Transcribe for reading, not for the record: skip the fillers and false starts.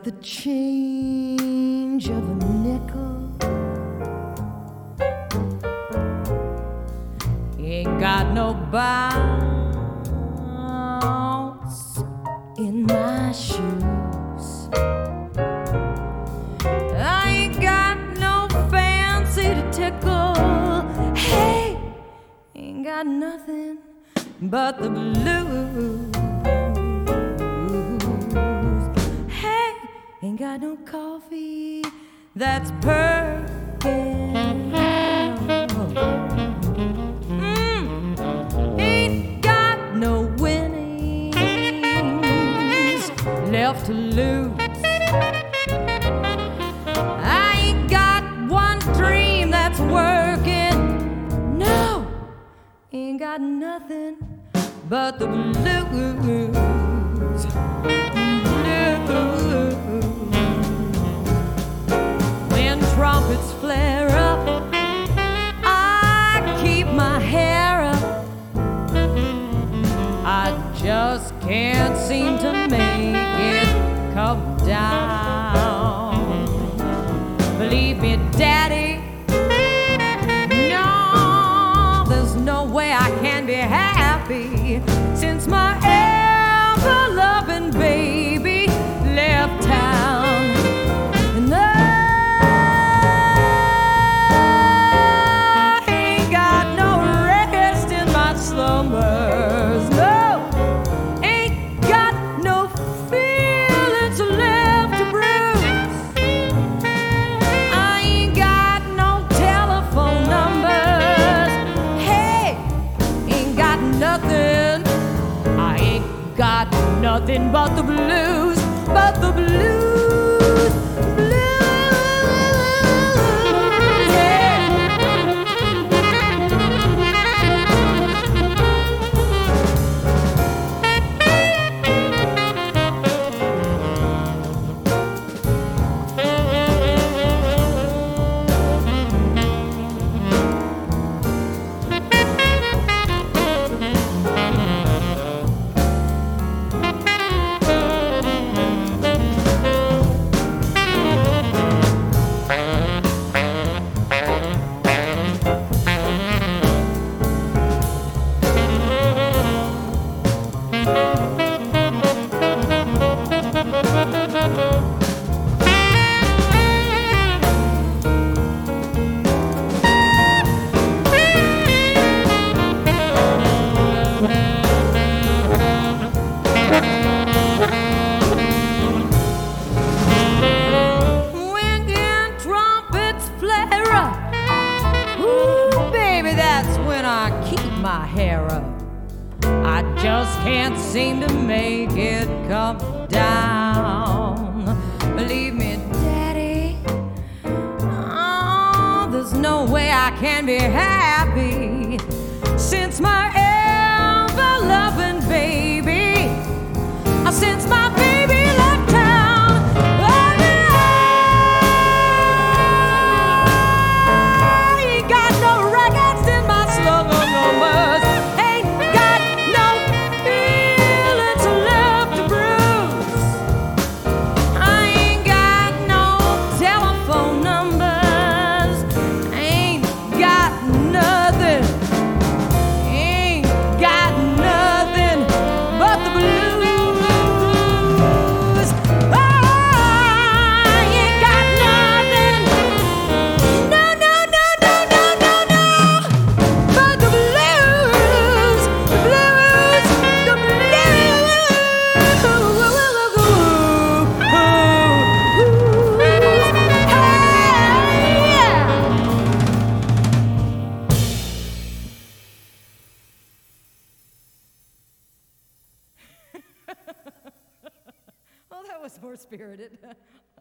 the change of a nickel. Ain't got no bounce in my shoes. I ain't got no fancy to tickle. Hey, ain't got nothing but the blues. Hey, ain't got no coffee that's perking. Ain't got no winnings left to lose. I ain't got one dream that's working. No, ain't got nothing but the blues. When trumpets flare up, I keep my hair up. I just can't seem to make it come down. Believe me, Daddy, no, there's no way I can be happy since my ever-loving baby left town. And I ain't got no rest in my slumbers. No, ain't got no feelings left to bruise. I ain't got no telephone numbers. Hey, ain't got nothing. I ain't got nothing but the blues, but the blues, blues, yeah. My hair up, I just can't seem to make it come down. Believe me, Daddy, oh, there's no way I can be happy since my ever-loving baby, since my baby left town. Oh, I ain't got no records in my slum. Well, that was more spirited.